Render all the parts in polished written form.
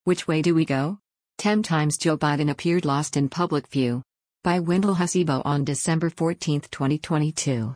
Which way do we go? 10 times Joe Biden appeared lost in public view. By Wendell Hasibo on December 14, 2022.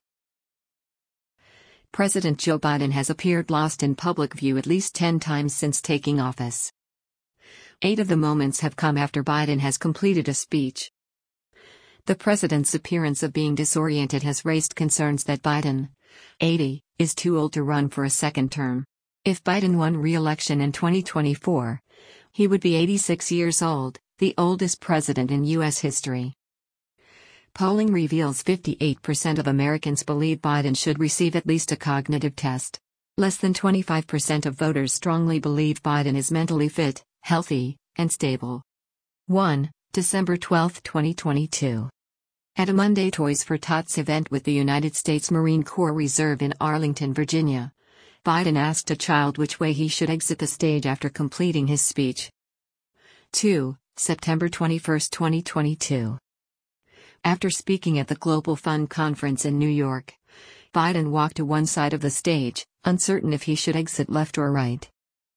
President Joe Biden has appeared lost in public view at least 10 times since taking office. 8 of the moments have come after Biden has completed a speech. The president's appearance of being disoriented has raised concerns that Biden, 80, is too old to run for a second term. If Biden won re-election in 2024, he would be 86 years old, the oldest president in U.S. history. Polling reveals 58% of Americans believe Biden should receive at least a cognitive test. Less than 25% of voters strongly believe Biden is mentally fit, healthy, and stable. 1. December 12, 2022. At a Monday Toys for Tots event with the United States Marine Corps Reserve in Arlington, Virginia, Biden asked a child which way he should exit the stage after completing his speech. 2. September 21, 2022. After speaking at the Global Fund Conference in New York, Biden walked to one side of the stage, uncertain if he should exit left or right.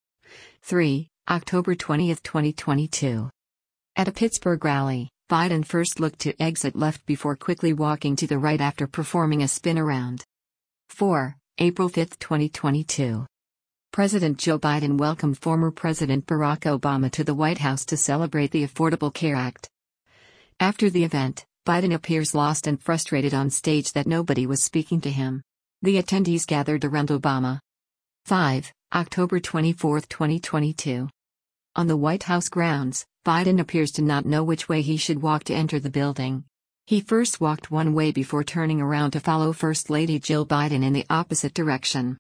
3. October 20, 2022. At a Pittsburgh rally, Biden first looked to exit left before quickly walking to the right after performing a spin around. 4. April 5, 2022. President Joe Biden welcomed former President Barack Obama to the White House to celebrate the Affordable Care Act. After the event, Biden appears lost and frustrated on stage that nobody was speaking to him. The attendees gathered around Obama. 5. October 24, 2022. On the White House grounds, Biden appears to not know which way he should walk to enter the building. He first walked one way before turning around to follow First Lady Jill Biden in the opposite direction.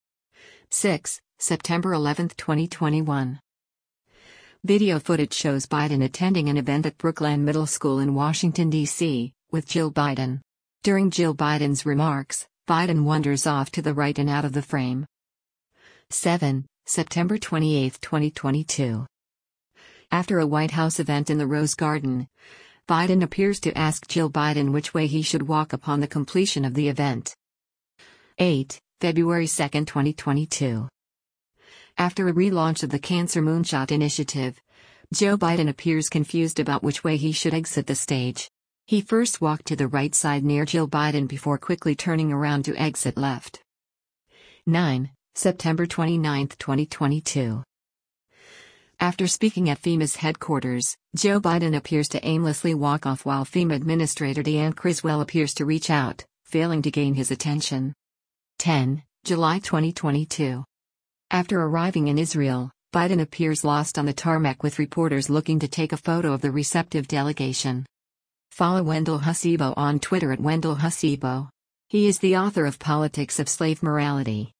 6. September 11, 2021. Video footage shows Biden attending an event at Brookland Middle School in Washington, D.C., with Jill Biden. During Jill Biden's remarks, Biden wanders off to the right and out of the frame. 7. September 28, 2022. After a White House event in the Rose Garden, Biden appears to ask Jill Biden which way he should walk upon the completion of the event. 8. February 2, 2022. After a relaunch of the Cancer Moonshot Initiative, Joe Biden appears confused about which way he should exit the stage. He first walked to the right side near Jill Biden before quickly turning around to exit left. 9. September 29, 2022. After speaking at FEMA's headquarters, Joe Biden appears to aimlessly walk off while FEMA Administrator Deanne Criswell appears to reach out, failing to gain his attention. 10. July 2022. After arriving in Israel, Biden appears lost on the tarmac with reporters looking to take a photo of the receptive delegation. Follow Wendell Hasibo on Twitter at Wendell Hasibo. He is the author of Politics of Slave Morality.